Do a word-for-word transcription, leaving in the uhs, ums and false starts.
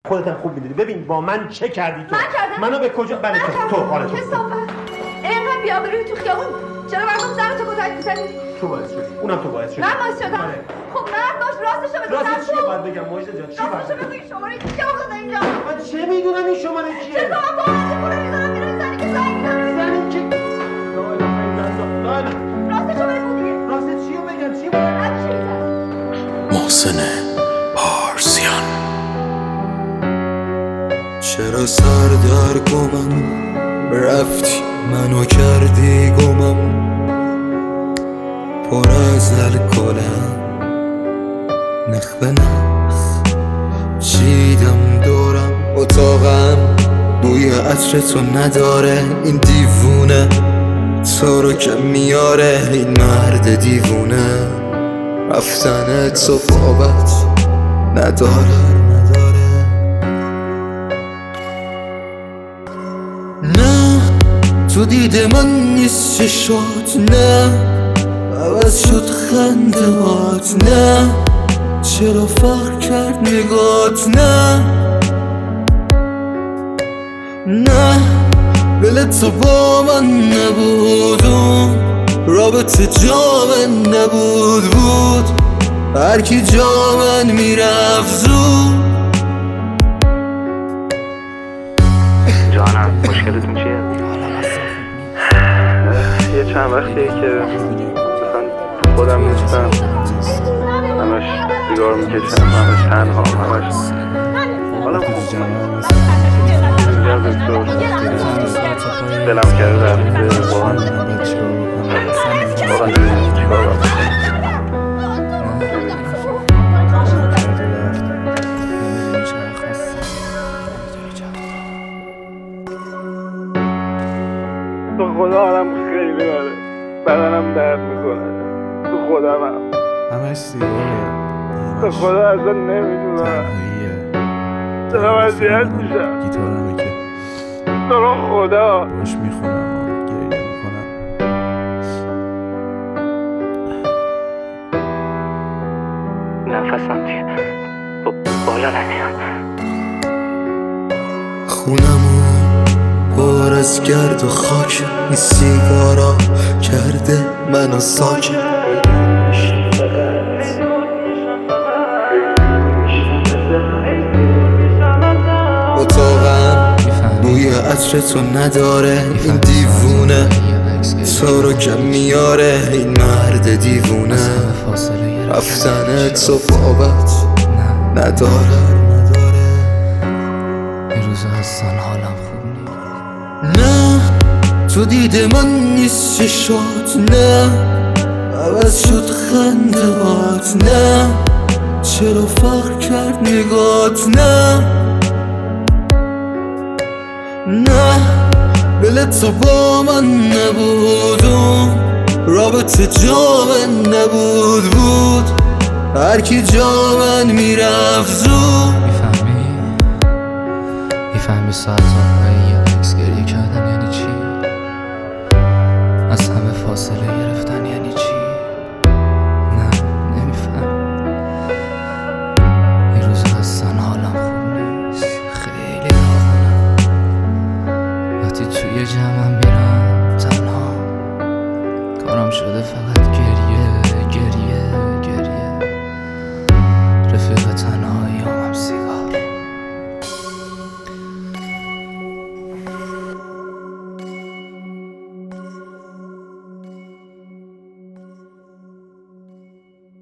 خودت هم خوب میدونی. ببین با من چه کردی تو؟ من کردم؟ منو به کجا؟ بله تو تو آره تو کثافت اینقدر بی‌آبرویی تو خیابون چرا مردم زن تو گذاشت می‌زنی؟ تو باعث شدی. اونم تو باعث شدی. من باعث شدم. خب مرد باش راستشو بگو. راستش چیه باید بگم ماجد جان؟ چی باید بگم؟ این شماره چیه افتاده اینجا؟ من چه میدونم این شماره چیه؟ چه کنم با من پول میذارم میره زنی که زنگ می‌زنه. زنی که لا اله الا الله. لا راستشو بگو دیگه. راست چیو بگم؟ چی باید؟ محسن پارسیان. چرا سر در گمم رفتی منو کردی گمم پر از الکلم نخ به نخ چیدم دورم اتاقم بوی عطر تو نداره این دیوونه تو رو که میاره این مرد دیوونه رفتن تو بابت نداره نه تو دیده من نیست چشات نه عوض شد خندهات نه چرا فرق کرد نگات نه نه دل تو با من نبود رابطه جا من نبود بود هر کی جا من میرفت زود. جانم مشکلتون چیه؟ یه چند وقتیه که مثلا خودم نیستم همش سیگار میکشم همش تنها همش حالا اینجا دکتر دلم کرده رفته واقعا واقعا نمیدونم چیکار باید تو خدا حالم خیلی بده بدنم درد میکنه تو خودم هم همش سیگاره تو خدا اصلا نمیدونم تنهاییه دارم اذیت میشم گیتارمه که تو رو خدا باش میخونم گریه میکنم نفسم دیگه بالا نمیاد خونمون پر از گرد و خاک این سیگارا کرده منو ساکت اتاقم بوی عطر تو نداره این دیوونه تو رو که میاره این مرد دیوونه رفتن تو بابت نداره این روزا هستن حالم خوب نیست نه تو دیده من نیست چشات نه عوض شد خندهات نه چرا فرق کرد نگات نه نه دل تو با من نبود رابطه جا من نبود بود هر کی جا من میرفت زود. میفهمی؟ میفهمی ساعتها یه عکس گریه کردن یعنی چی؟ از همه فاصله گرفتن یعنی چی؟ نه نمیفهم این روزا هستن حالم خوب نیست خیلی راغونم وقتی توی جمعم میرم تنها کارم شده فقط